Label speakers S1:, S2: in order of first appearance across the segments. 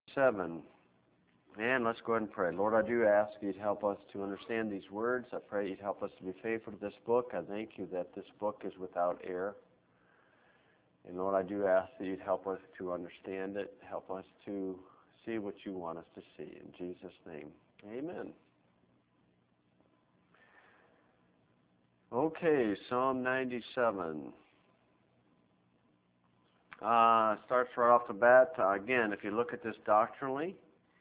S1: 7. And let's go ahead and pray. Lord, I do ask you to help us to understand these words. I pray you'd help us to be faithful to this book. I thank you that this book is without error. And Lord, I do ask that you'd help us to understand it, help us to see what you want us to see. In Jesus' name, amen. Okay, Psalm 97. Starts right off the bat. Again, if you look at this doctrinally,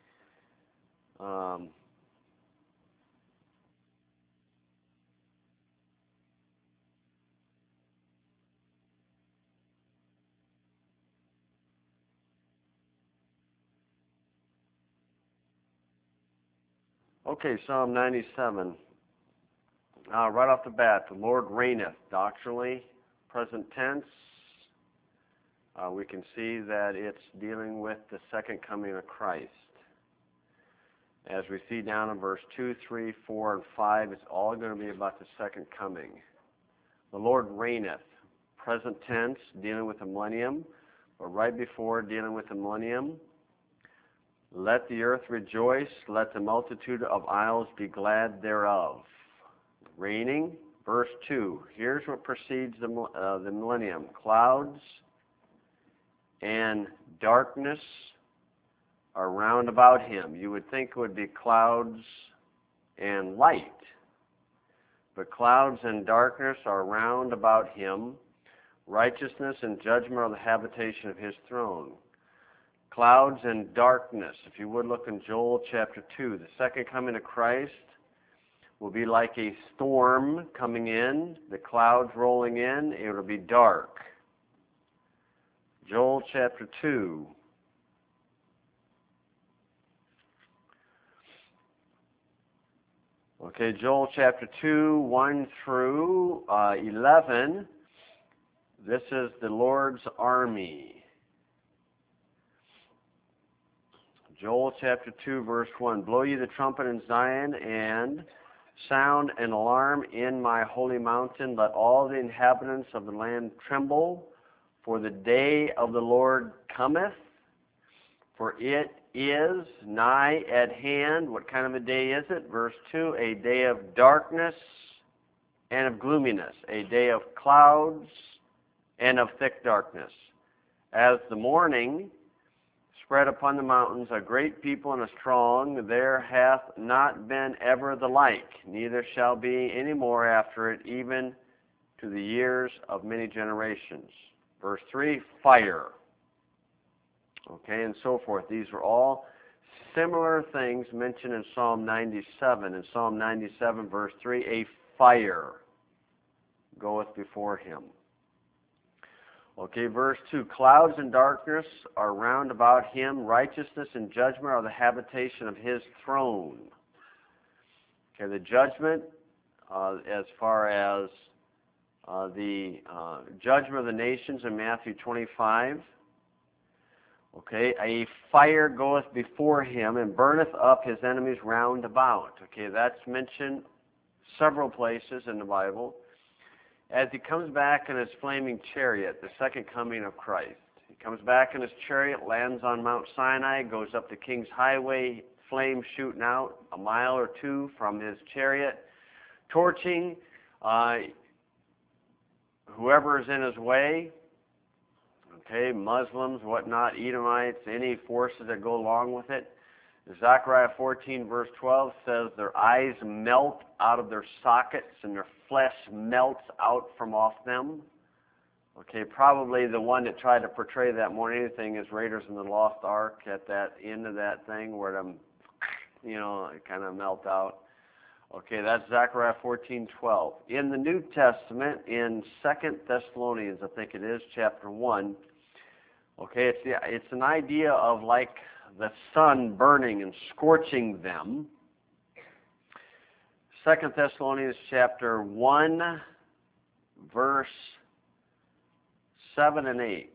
S1: okay, Psalm 97. Right off the bat, the Lord reigneth. Doctrinally, present tense. We can see that it's dealing with the second coming of Christ. As we see down in verse 2, 3, 4, and 5, it's all going to be about the second coming. The Lord reigneth. Present tense, dealing with the millennium, but right before dealing with the millennium, let the earth rejoice, let the multitude of isles be glad thereof. Reigning, verse 2. Here's what precedes the millennium. Clouds and darkness are round about him. You would think it would be clouds and light. But clouds and darkness are round about him. Righteousness and judgment are the habitation of his throne. Clouds and darkness. If you would look in Joel chapter 2, the second coming of Christ will be like a storm coming in, the clouds rolling in, it will be dark. Joel chapter 2. Okay, Joel chapter 2, 1 through 11. This is the Lord's army. Joel chapter 2, verse 1. Blow ye the trumpet in Zion, and sound an alarm in my holy mountain. Let all the inhabitants of the land tremble, for the day of the Lord cometh, for it is nigh at hand. What kind of a day is it? Verse 2, a day of darkness and of gloominess, a day of clouds and of thick darkness. As the morning spread upon the mountains, a great people and a strong, there hath not been ever the like, neither shall be any more after it, even to the years of many generations. Verse 3, fire. Okay, and so forth. These are all similar things mentioned in Psalm 97. In Psalm 97, verse 3, a fire goeth before him. Okay, verse 2, clouds and darkness are round about him. Righteousness and judgment are the habitation of his throne. Okay, the judgment, as far as the judgment of the nations in Matthew 25. Okay, a fire goeth before him and burneth up his enemies round about. Okay, that's mentioned several places in the Bible. As he comes back in his flaming chariot, the second coming of Christ. He comes back in his chariot, lands on Mount Sinai, goes up the King's Highway, flames shooting out a mile or two from his chariot, torching whoever is in his way. Okay, Muslims, whatnot, Edomites, any forces that go along with it. Zechariah 14, verse 12 says their eyes melt out of their sockets and their flesh melts out from off them. Okay, probably the one that tried to portray that more than anything is Raiders in the Lost Ark at that end of that thing where them, it kind of melt out. Okay, that's Zechariah 14:12. In the New Testament, in 2 Thessalonians, I think it is, chapter 1, okay, it's an idea of like the sun burning and scorching them. 2 Thessalonians chapter 1, verse 7 and 8.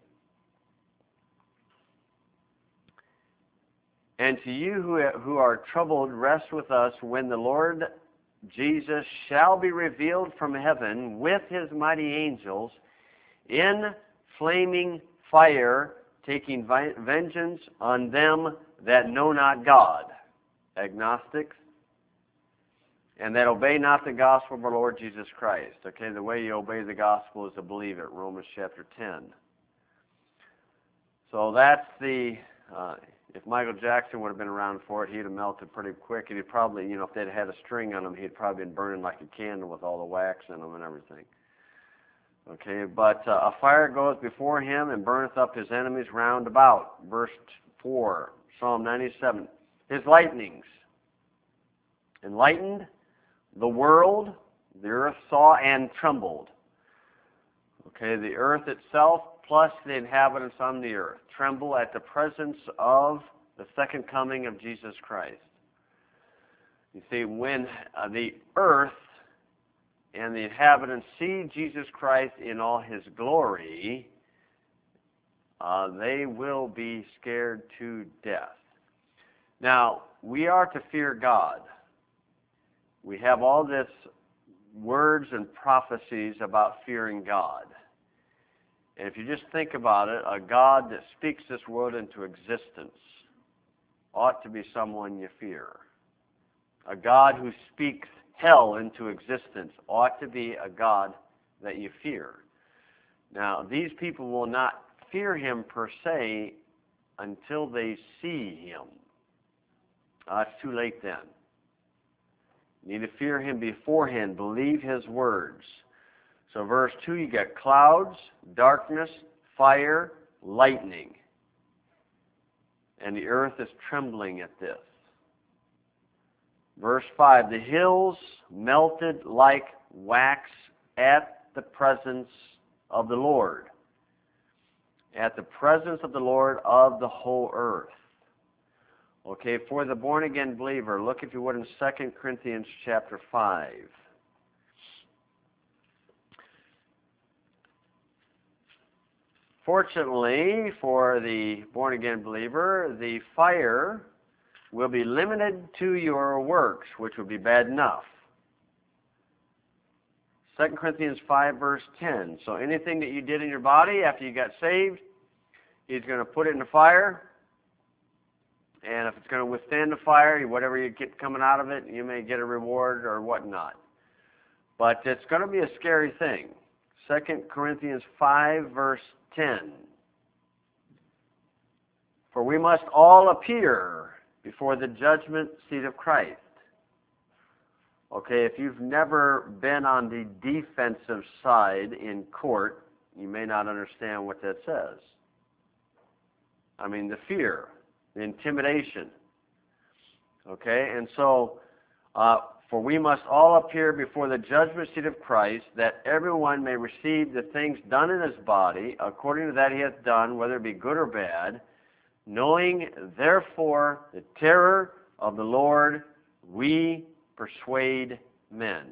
S1: And to you who are troubled, rest with us when the Lord Jesus shall be revealed from heaven with his mighty angels in flaming fire, taking vengeance on them that know not God, agnostics, and that obey not the gospel of our Lord Jesus Christ. Okay, the way you obey the gospel is to believe it, Romans chapter 10. So that's the, if Michael Jackson would have been around for it, he'd have melted pretty quick. And he'd probably, if they'd had a string on him, he'd probably been burning like a candle with all the wax in him and everything. Okay, but a fire goes before him and burneth up his enemies round about. Verse 4, Psalm 97. His lightnings enlightened the world, the earth saw and trembled. Okay, the earth itself plus the inhabitants on the earth tremble at the presence of the second coming of Jesus Christ. You see, when the earth and the inhabitants see Jesus Christ in all his glory, they will be scared to death. Now, we are to fear God. We have all this words and prophecies about fearing God. And if you just think about it, a God that speaks this world into existence ought to be someone you fear. A God who speaks hell into existence ought to be a God that you fear. Now, these people will not fear him per se until they see him. It's too late then. You need to fear him beforehand. Believe his words. So verse 2, you got clouds, darkness, fire, lightning. And the earth is trembling at this. Verse 5, the hills melted like wax at the presence of the Lord. At the presence of the Lord of the whole earth. Okay, for the born-again believer, look if you would in 2 Corinthians chapter 5. Fortunately, for the born-again believer, the fire will be limited to your works, which would be bad enough. 2 Corinthians 5, verse 10. So anything that you did in your body after you got saved, he's going to put it in the fire. And if it's going to withstand the fire, whatever you get coming out of it, you may get a reward or whatnot. But it's going to be a scary thing. 2 Corinthians 5, verse 10. For we must all appear before the judgment seat of Christ. Okay, if you've never been on the defensive side in court, you may not understand what that says. I mean, the fear, the intimidation. Okay, and so, for we must all appear before the judgment seat of Christ, that everyone may receive the things done in his body, according to that he hath done, whether it be good or bad, knowing therefore the terror of the Lord, we persuade men.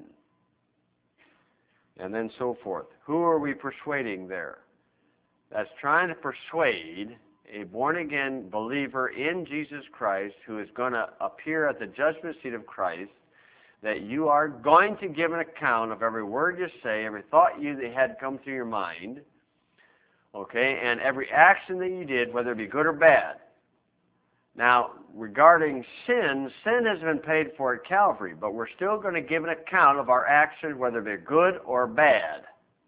S1: And then so forth. Who are we persuading there? That's trying to persuade a born-again believer in Jesus Christ who is going to appear at the judgment seat of Christ, that you are going to give an account of every word you say, every thought you had come through your mind, okay, and every action that you did, whether it be good or bad. Now, regarding sin, sin has been paid for at Calvary, but we're still going to give an account of our actions, whether it be good or bad.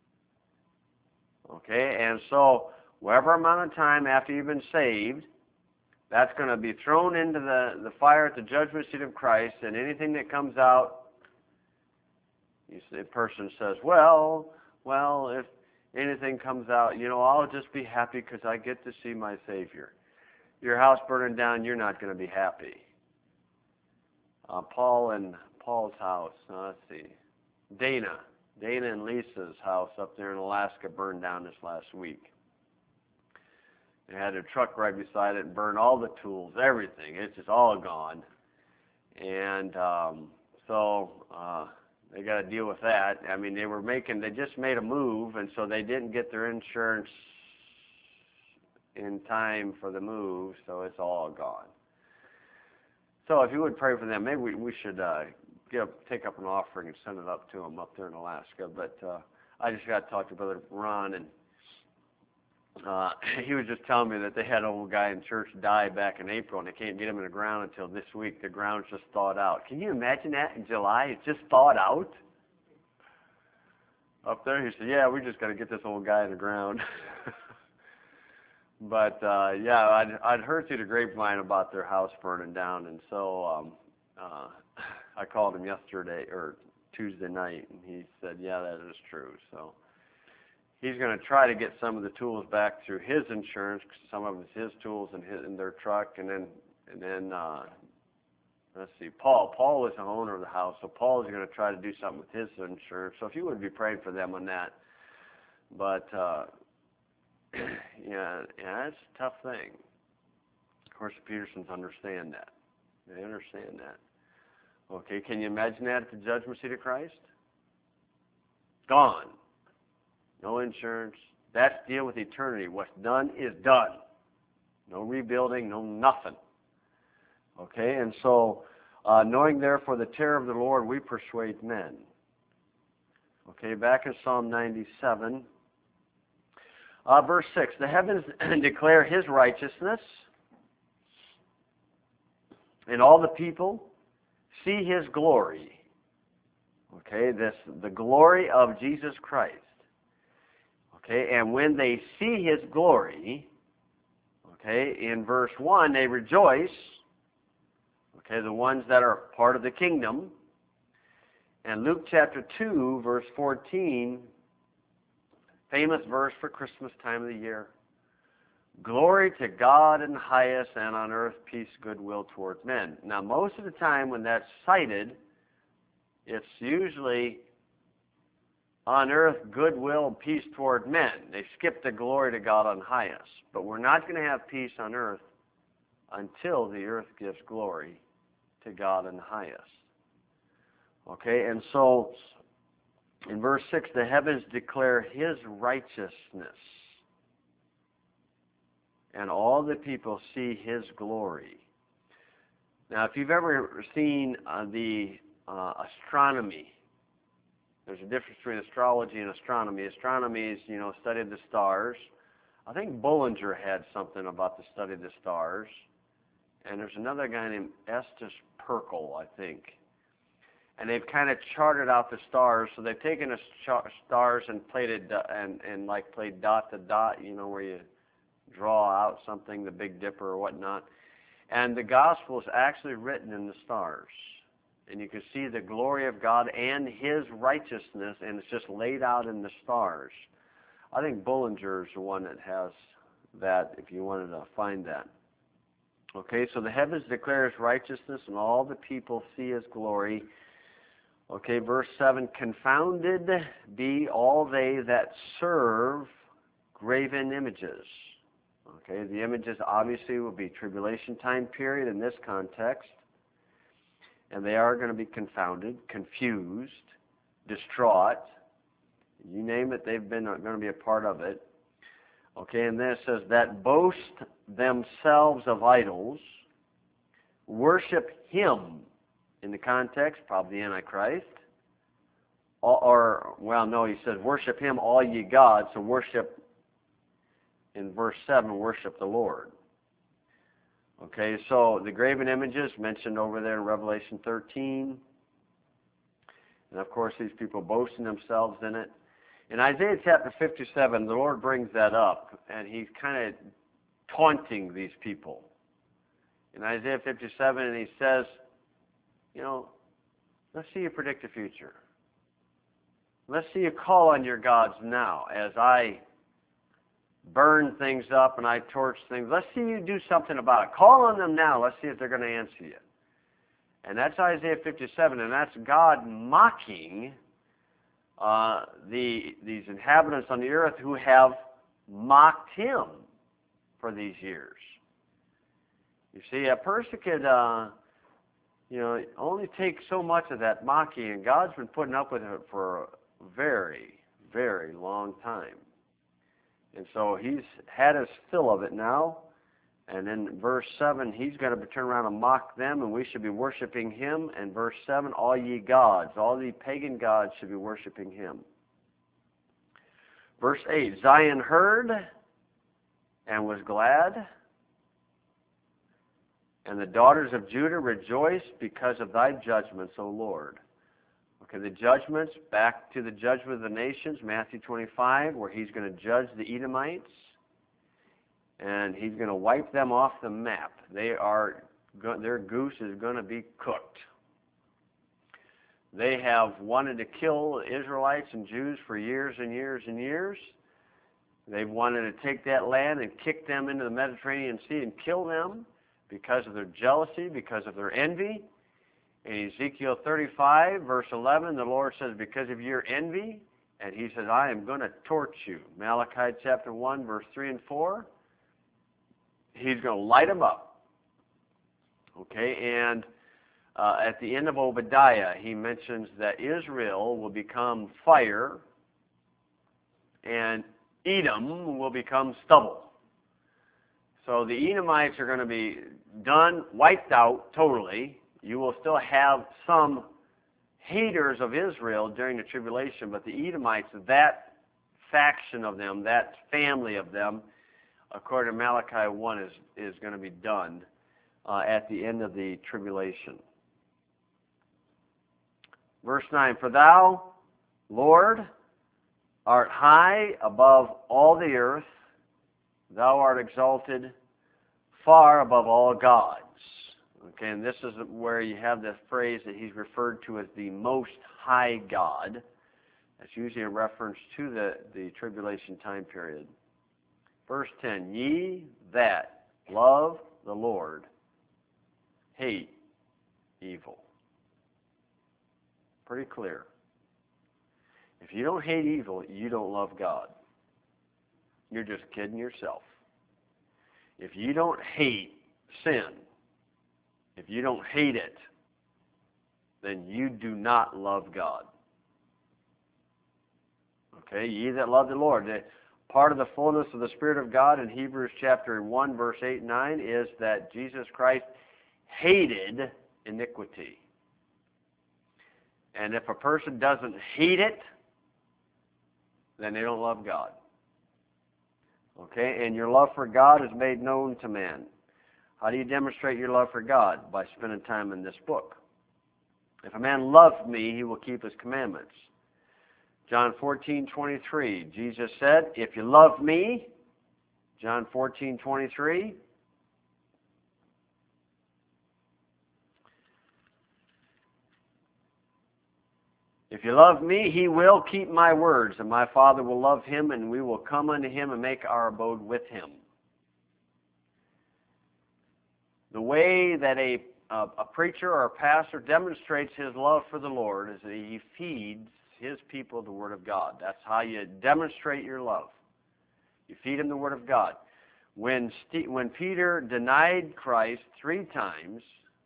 S1: Okay, and so whatever amount of time after you've been saved, that's going to be thrown into the fire at the judgment seat of Christ, and anything that comes out, the person says, well, if anything comes out, I'll just be happy because I get to see my Savior. Your house burning down, you're not going to be happy. Paul and Paul's house, let's see, Dana and Lisa's house up there in Alaska burned down this last week. They had a truck right beside it and burned all the tools, everything. It's just all gone. And so they got to deal with that. I mean, they just made a move, and so they didn't get their insurance in time for the move, so it's all gone. So if you would pray for them, maybe we should take up an offering and send it up to them up there in Alaska. But I just got to talk to Brother Ron and he was just telling me that they had an old guy in church die back in April, and they can't get him in the ground until this week. The ground's just thawed out. Can you imagine that in July? It's just thawed out? Up there, he said, yeah, we just got to get this old guy in the ground. But, yeah, I'd heard through the grapevine about their house burning down, and so I called him yesterday, or Tuesday night, and he said, yeah, that is true. So he's going to try to get some of the tools back through his insurance, 'cause some of it's his tools in their truck, and then let's see, Paul is the owner of the house, so Paul is going to try to do something with his insurance. So if you would be praying for them on that, but yeah, it's a tough thing. Of course, the Petersons understand that. They understand that. Okay, can you imagine that at the judgment seat of Christ? Gone. No insurance. That's deal with eternity. What's done is done. No rebuilding, no nothing. Okay, and so, knowing therefore the terror of the Lord, we persuade men. Okay, back in Psalm 97, verse 6, the heavens declare his righteousness, and all the people see his glory. Okay, the glory of Jesus Christ. Okay, and when they see his glory, okay, in verse 1, they rejoice. Okay, the ones that are part of the kingdom. And Luke chapter 2, verse 14, famous verse for Christmas time of the year. Glory to God in the highest, and on earth peace, goodwill towards men. Now, most of the time when that's cited, it's usually on earth goodwill and peace toward men. They skip the glory to God on highest. But we're not going to have peace on earth until the earth gives glory to God in the highest. Okay, and so in verse 6, the heavens declare his righteousness, and all the people see his glory. Now, if you've ever seen the astronomy, there's a difference between astrology and astronomy. Astronomy is, study of the stars. I think Bollinger had something about the study of the stars. And there's another guy named Estes Perkel, I think. And they've kind of charted out the stars. So they've taken the stars and played it and like played dot to dot, where you draw out something, the Big Dipper or whatnot. And the gospel is actually written in the stars. And you can see the glory of God and his righteousness, and it's just laid out in the stars. I think Bollinger is the one that has that, if you wanted to find that. Okay, so the heavens declare his righteousness, and all the people see his glory. Okay, verse 7, confounded be all they that serve graven images. Okay, the images obviously will be tribulation time period in this context. And they are going to be confounded, confused, distraught. You name it, they've been going to be a part of it. Okay, and then it says that boast themselves of idols, worship him, in the context, probably the Antichrist. He says worship him, all ye gods. So worship, in verse 7, worship the Lord. Okay, so the graven images mentioned over there in Revelation 13. And of course, these people boasting themselves in it. In Isaiah chapter 57, the Lord brings that up, and he's kind of taunting these people. In Isaiah 57, and he says, let's see you predict the future. Let's see you call on your gods now as I burn things up and I torch things. Let's see you do something about it. Call on them now. Let's see if they're going to answer you. And that's Isaiah 57, and that's God mocking these inhabitants on the earth who have mocked him for these years. You see, a person could, only take so much of that mocking, and God's been putting up with it for a very, very long time. And so he's had his fill of it now. And in verse 7, he's going to turn around and mock them, and we should be worshiping him. And verse 7, all ye gods, all the pagan gods should be worshiping him. Verse 8, Zion heard, and was glad. And the daughters of Judah rejoiced because of thy judgments, O Lord. Okay, the judgments, back to the judgment of the nations, Matthew 25, where he's going to judge the Edomites, and he's going to wipe them off the map. Their goose is going to be cooked. They have wanted to kill Israelites and Jews for years and years and years. They've wanted to take that land and kick them into the Mediterranean Sea and kill them because of their jealousy, because of their envy. In Ezekiel 35, verse 11, the Lord says, because of your envy, and he says, I am going to torch you. Malachi chapter 1, verse 3 and 4, he's going to light them up. Okay, and at the end of Obadiah, he mentions that Israel will become fire and Edom will become stubble. So the Edomites are going to be done, wiped out totally. You will still have some haters of Israel during the tribulation, but the Edomites, that faction of them, that family of them, according to Malachi 1, is going to be done at the end of the tribulation. Verse 9, for thou, Lord, art high above all the earth. Thou art exalted far above all gods. Okay, and this is where you have the phrase that he's referred to as the Most High God. That's usually a reference to the tribulation time period. Verse 10, ye that love the Lord hate evil. Pretty clear. If you don't hate evil, you don't love God. You're just kidding yourself. If you don't hate sin, if you don't hate it, then you do not love God. Okay, ye that love the Lord. Part of the fullness of the Spirit of God in Hebrews chapter 1, verse 8 and 9 is that Jesus Christ hated iniquity. And if a person doesn't hate it, then they don't love God. Okay, and your love for God is made known to man. How do you demonstrate your love for God? By spending time in this book. If a man loves me, he will keep his commandments. John 14:23, Jesus said, if you love me, John 14:23, if you love me, he will keep my words, and my Father will love him, and we will come unto him and make our abode with him. The way that a preacher or a pastor demonstrates his love for the Lord is that he feeds his people the Word of God. That's how you demonstrate your love. You feed them the Word of God. When Peter denied Christ 3 times,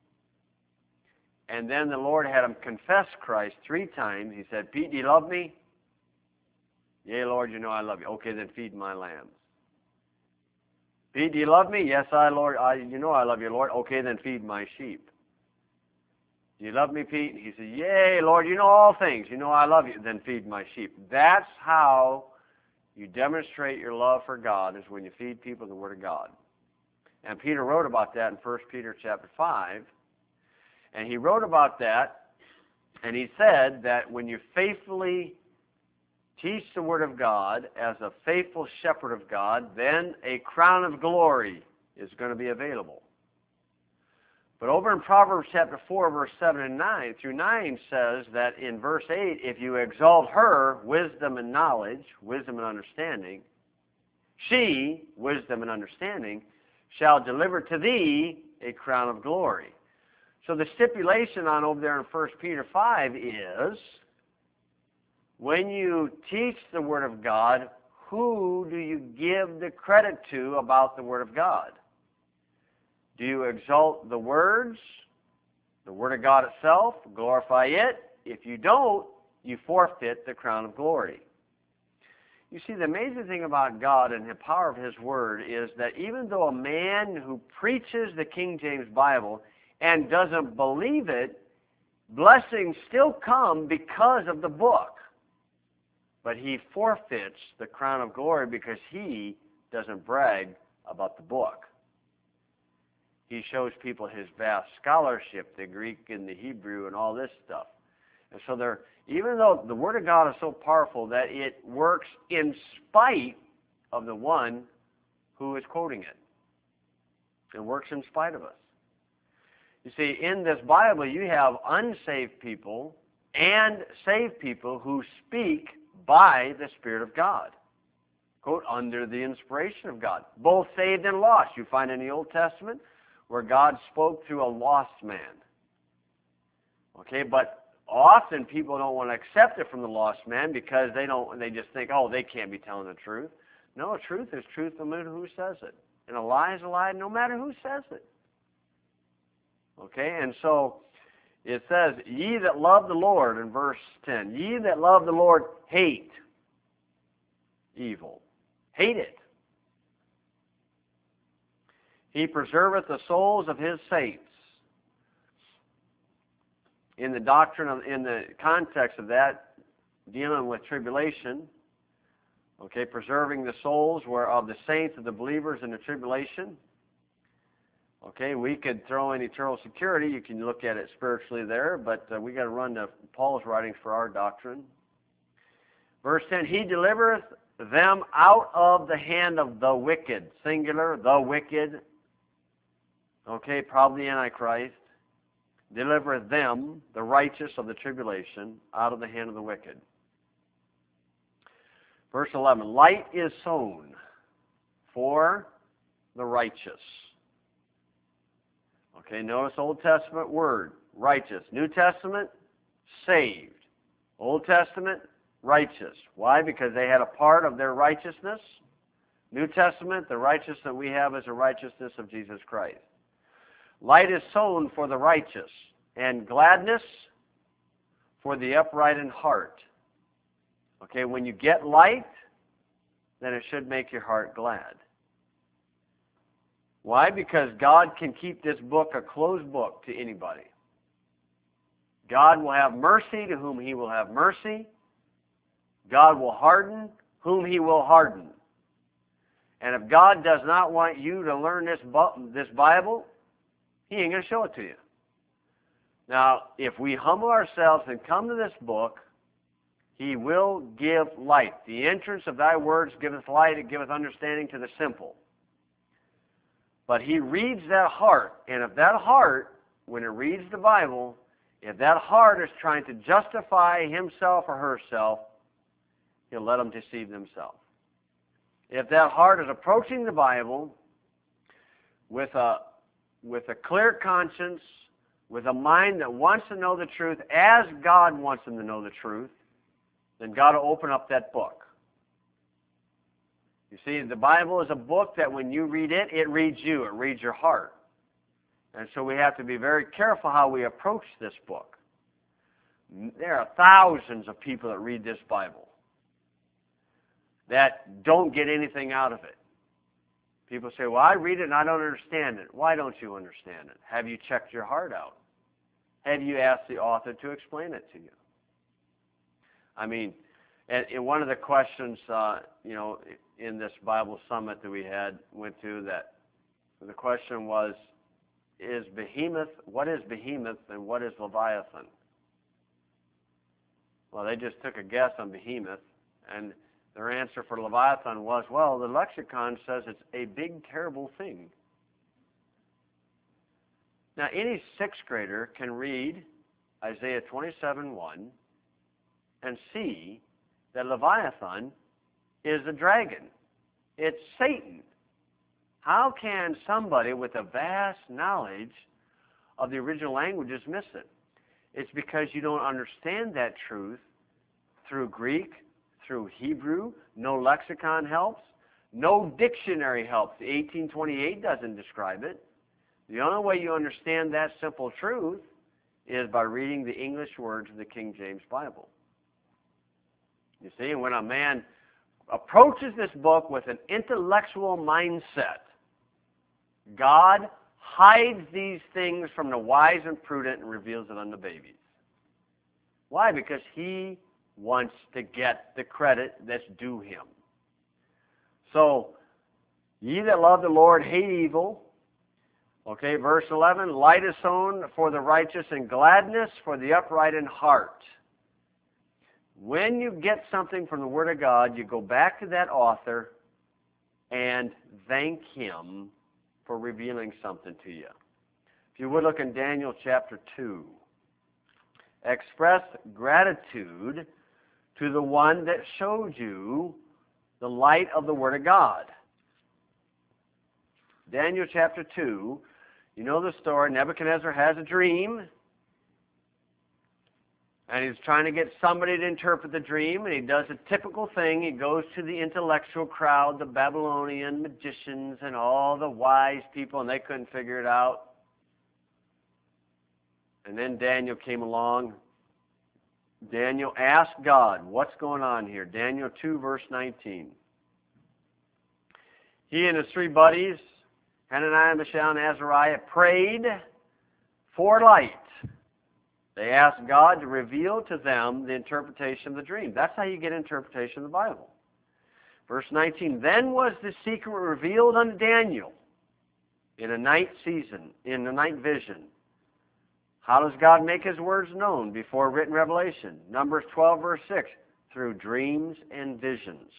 S1: and then the Lord had him confess Christ 3 times, he said, Pete, do you love me? Yea, Lord, you know I love you. Okay, then feed my lambs. Pete, do you love me? Yes, Lord, you know I love you, Lord. Okay, then feed my sheep. Do you love me, Pete? He said, yea, Lord, you know all things. You know I love you. Then feed my sheep. That's how you demonstrate your love for God, is when you feed people the Word of God. And Peter wrote about that in 1 Peter chapter 5. And he wrote about that, and he said that when you faithfully teach the Word of God as a faithful shepherd of God, then a crown of glory is going to be available. But over in Proverbs chapter 4, verse 7 and 9 through 9 says that in verse 8, if you exalt her, wisdom and knowledge, wisdom and understanding, she, wisdom and understanding, shall deliver to thee a crown of glory. So the stipulation on over there in 1 Peter 5 is, when you teach the Word of God, who do you give the credit to about the Word of God? Do you exalt the words, the Word of God itself, glorify it? If you don't, you forfeit the crown of glory. You see, the amazing thing about God and the power of His Word is that even though a man who preaches the King James Bible and doesn't believe it, blessings still come because of the book. But he forfeits the crown of glory because he doesn't brag about the book. He shows people his vast scholarship, the Greek and the Hebrew and all this stuff. And so even though the Word of God is so powerful that it works in spite of the one who is quoting it. It works in spite of us. You see, in this Bible, you have unsaved people and saved people who speak by the Spirit of God. Quote, under the inspiration of God. Both saved and lost. You find in the Old Testament where God spoke through a lost man. Okay, but often people don't want to accept it from the lost man because they just think, oh, they can't be telling the truth. No, truth is truth no matter who says it. And a lie is a lie no matter who says it. Okay, and so it says, ye that love the Lord, in verse 10, ye that love the Lord hate evil. Hate it. He preserveth the souls of his saints. In the doctrine, in the context of that, dealing with tribulation, okay, preserving the souls of the saints, of the believers in the tribulation. Okay, we could throw in eternal security. You can look at it spiritually there, but we got to run to Paul's writings for our doctrine. Verse 10, he delivereth them out of the hand of the wicked. Singular, the wicked. Okay, probably Antichrist. Delivereth them, the righteous of the tribulation, out of the hand of the wicked. Verse 11, light is sown for the righteous. Okay, notice Old Testament word, righteous. New Testament, saved. Old Testament, righteous. Why? Because they had a part of their righteousness. New Testament, the righteousness that we have is the righteousness of Jesus Christ. Light is sown for the righteous, and gladness for the upright in heart. Okay, when you get light, then it should make your heart glad. Why? Because God can keep this book a closed book to anybody. God will have mercy to whom he will have mercy. God will harden whom he will harden. And if God does not want you to learn this Bible, he ain't going to show it to you. Now, if we humble ourselves and come to this book, he will give light. The entrance of thy words giveth light, it giveth understanding to the simple. But he reads that heart, and if that heart, when it reads the Bible, if that heart is trying to justify himself or herself, he'll let them deceive themselves. If that heart is approaching the Bible with a clear conscience, with a mind that wants to know the truth as God wants them to know the truth, then God will open up that book. You see, the Bible is a book that when you read it, it reads you. It reads your heart. And so we have to be very careful how we approach this book. There are thousands of people that read this Bible that don't get anything out of it. People say, well, I read it and I don't understand it. Why don't you understand it? Have you checked your heart out? Have you asked the author to explain it to you? I mean, in one of the questions, in this Bible summit that we went to, that the question was, what is behemoth and what is Leviathan? Well, they just took a guess on behemoth, and their answer for Leviathan was, well, the lexicon says it's a big, terrible thing. Now, any sixth grader can read Isaiah 27:1 and see that Leviathan is a dragon. It's Satan. How can somebody with a vast knowledge of the original languages miss it? It's because you don't understand that truth through Greek, through Hebrew. No lexicon helps. No dictionary helps. The 1828 doesn't describe it. The only way you understand that simple truth is by reading the English words of the King James Bible. You see, when a man approaches this book with an intellectual mindset, God hides these things from the wise and prudent and reveals it unto babies. Why? Because he wants to get the credit that's due him. So, Ye that love the Lord hate evil. Okay, verse 11, light is sown for the righteous and gladness for the upright in heart. When you get something from the Word of God, you go back to that author and thank him for revealing something to you. If you would look in Daniel chapter 2. Express gratitude to the one that showed you the light of the Word of God. Daniel chapter 2, you know the story. Nebuchadnezzar has a dream, and he's trying to get somebody to interpret the dream, and he does a typical thing. He goes to the intellectual crowd, the Babylonian magicians and all the wise people, and they couldn't figure it out. And then Daniel came along. Daniel asked God, what's going on here? Daniel 2, verse 19. He and his three buddies, Hananiah, Mishael, and Azariah, prayed for light. They asked God to reveal to them the interpretation of the dream. That's how you get interpretation of the Bible. Verse 19, then was the secret revealed unto Daniel in a night season, in a night vision. How does God make his words known before written revelation? Numbers 12, verse 6, through dreams and visions.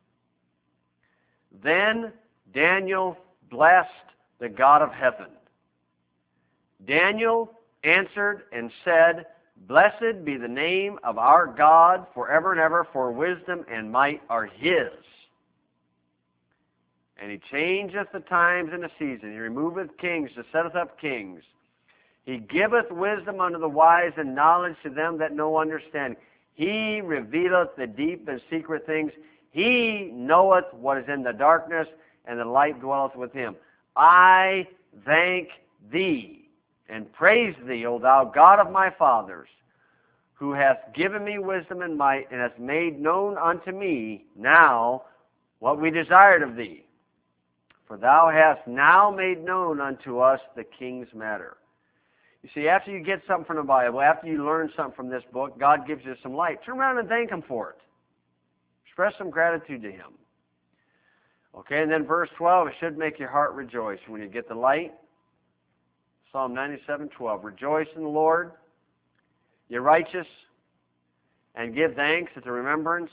S1: Then Daniel blessed the God of heaven. Daniel answered and said, blessed be the name of our God forever and ever, for wisdom and might are his. And he changeth the times and the season. He removeth kings to setteth up kings. He giveth wisdom unto the wise and knowledge to them that know understanding. He revealeth the deep and secret things. He knoweth what is in the darkness, and the light dwelleth with him. I thank thee and praise thee, O thou God of my fathers, who hast given me wisdom and might, and hast made known unto me now what we desired of thee. For thou hast now made known unto us the king's matter. You see, after you get something from the Bible, after you learn something from this book, God gives you some light. Turn around and thank him for it. Express some gratitude to him. Okay, and then verse 12, it should make your heart rejoice when you get the light. Psalm 97:12. Rejoice in the Lord, ye righteous, and give thanks at the remembrance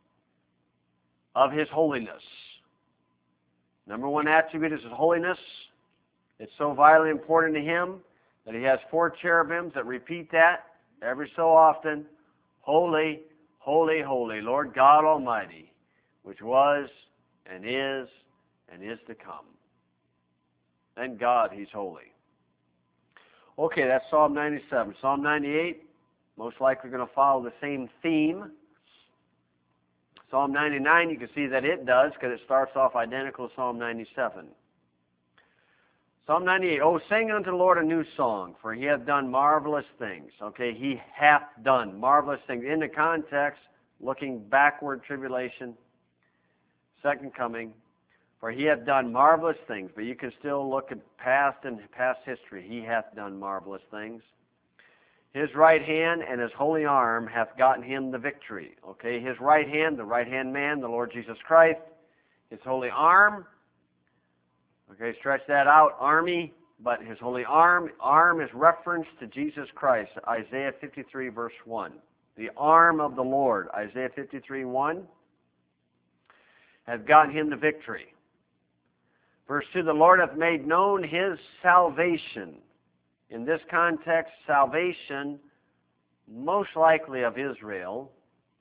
S1: of his holiness. Number one attribute is his holiness. It's so vitally important to him that he has 4 cherubims that repeat that every so often. Holy, holy, holy, Lord God Almighty, which was and is to come. Thank God he's holy. Okay, that's Psalm 97. Psalm 98, most likely going to follow the same theme. Psalm 99, you can see that it does because it starts off identical to Psalm 97. Psalm 98, oh, sing unto the Lord a new song, for he hath done marvelous things. Okay, he hath done marvelous things. In the context, looking backward, tribulation, second coming, for he hath done marvelous things. But you can still look at past and past history. He hath done marvelous things. His right hand and his holy arm hath gotten him the victory. Okay, his right hand, the right-hand man, the Lord Jesus Christ. His holy arm, okay, stretch that out, army, but his holy arm is reference to Jesus Christ, Isaiah 53, verse 1. The arm of the Lord, Isaiah 53, 1, hath gotten him the victory. Verse 2, the Lord hath made known his salvation. In this context, salvation, most likely of Israel.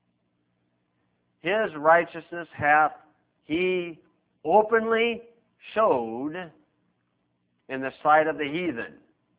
S1: His righteousness hath he openly showed in the sight of the heathen.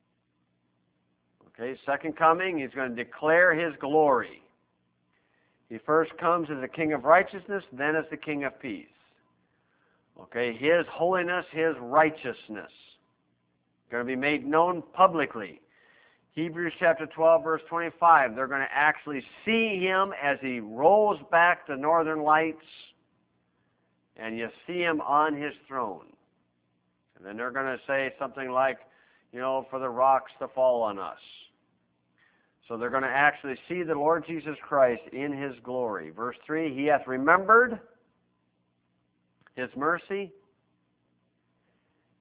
S1: Okay, second coming, he's going to declare his glory. He first comes as the King of righteousness, then as the King of peace. Okay, his holiness, his righteousness, going to be made known publicly. Hebrews chapter 12, verse 25, they're going to actually see him as he rolls back the northern lights, and you see him on his throne. And then they're going to say something like, you know, for the rocks to fall on us. So they're going to actually see the Lord Jesus Christ in his glory. Verse 3, he hath remembered his mercy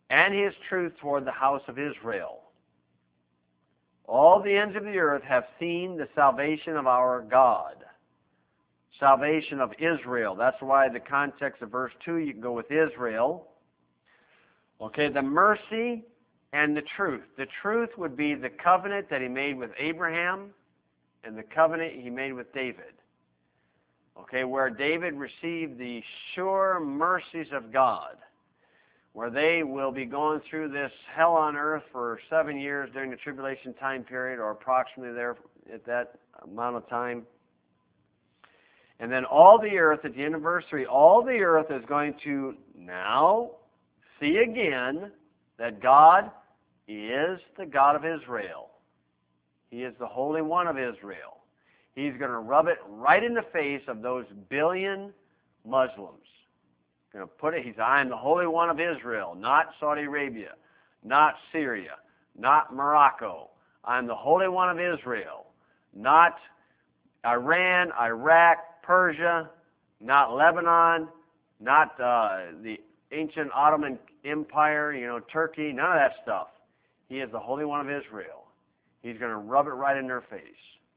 S1: and his truth toward the house of Israel. All the ends of the earth have seen the salvation of our God. Salvation of Israel. That's why the context of verse 2, you can go with Israel. Okay, the mercy and the truth. The truth would be the covenant that he made with Abraham and the covenant he made with David. Okay, where David received the sure mercies of God, where they will be going through this hell on earth for 7 years during the tribulation time period, or approximately there at that amount of time. And then all the earth, at the anniversary, all the earth is going to now see again that God is the God of Israel. He is the Holy One of Israel. He's going to rub it right in the face of those billion Muslims. Going to put it, I am the Holy One of Israel, not Saudi Arabia, not Syria, not Morocco. I am the Holy One of Israel, not Iran, Iraq, Persia, not Lebanon, not the ancient Ottoman Empire, Turkey, none of that stuff. He is the Holy One of Israel. He's going to rub it right in their face.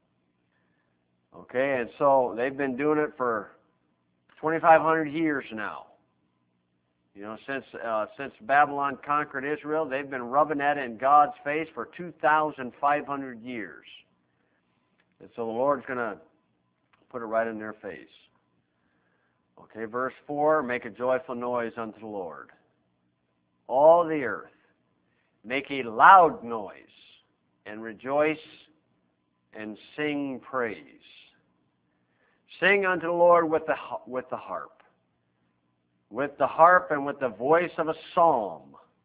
S1: Okay, and so they've been doing it for 2,500 years now. Since Babylon conquered Israel, they've been rubbing that in God's face for 2,500 years. And so the Lord's going to put it right in their face. Okay, verse 4, make a joyful noise unto the Lord. All the earth, make a loud noise, and rejoice, and sing praise. Sing unto the Lord with the harp. With the harp and with the voice of a psalm.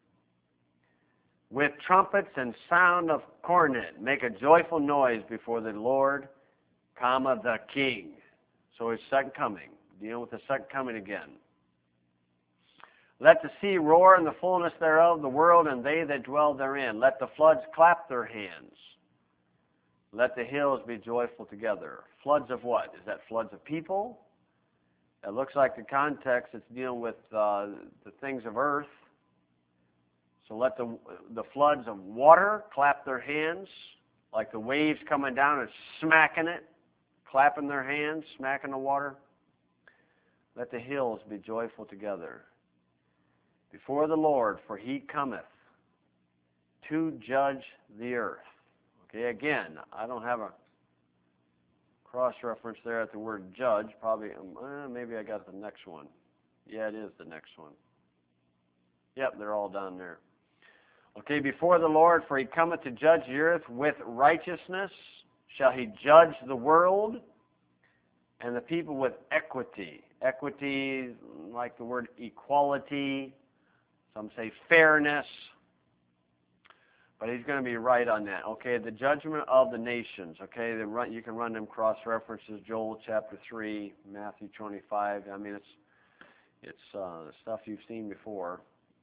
S1: With trumpets and sound of cornet, make a joyful noise before the Lord, the King. So his second coming, dealing with the second coming again. Let the sea roar and the fullness thereof, the world and they that dwell therein. Let the floods clap their hands. Let the hills be joyful together. Floods of what? Is that floods of people? It looks like the context it's dealing with the things of earth. So let the floods of water clap their hands, like the waves coming down and smacking it, clapping their hands, smacking the water. Let the hills be joyful together before the Lord, for he cometh to judge the earth. Okay, again, I don't have a cross-reference there at the word judge. Probably, maybe I got the next one. Yeah, it is the next one. Yep, they're all down there. Okay, before the Lord, for he cometh to judge the earth with righteousness, shall he judge the world, and the people with equity. Equity, like the word equality, some say fairness, but he's going to be right on that. Okay, the judgment of the nations. Okay, you can run them cross-references, Joel chapter 3, Matthew 25. I mean, it's stuff you've seen before.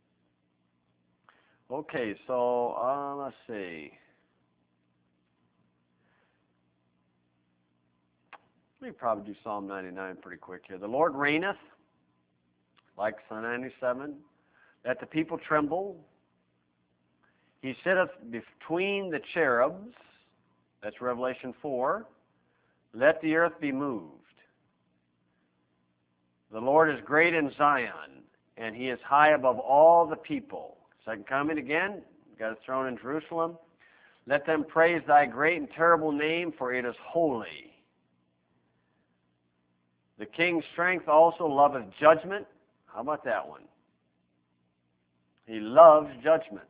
S1: Okay, so let's see. Let me probably do Psalm 99 pretty quick here. The Lord reigneth, like Psalm 97. Let the people tremble. He sitteth between the cherubs. That's Revelation 4. Let the earth be moved. The Lord is great in Zion, and he is high above all the people. Second coming again, got a throne in Jerusalem. Let them praise thy great and terrible name, for it is holy. The king's strength also loveth judgment. How about that one? He loves judgment.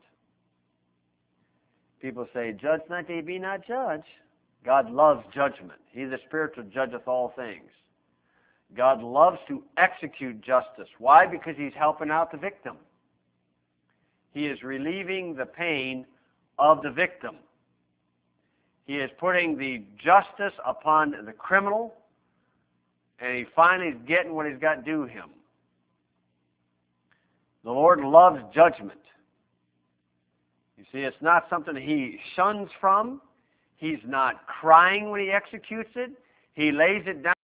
S1: People say, judge not, they be not judged. God loves judgment. He the Spirit that judgeth all things. God loves to execute justice. Why? Because he's helping out the victim. He is relieving the pain of the victim. He is putting the justice upon the criminal, and he finally is getting what he's got due him. The Lord loves judgment. You see, it's not something he shuns from. He's not crying when he executes it. He lays it down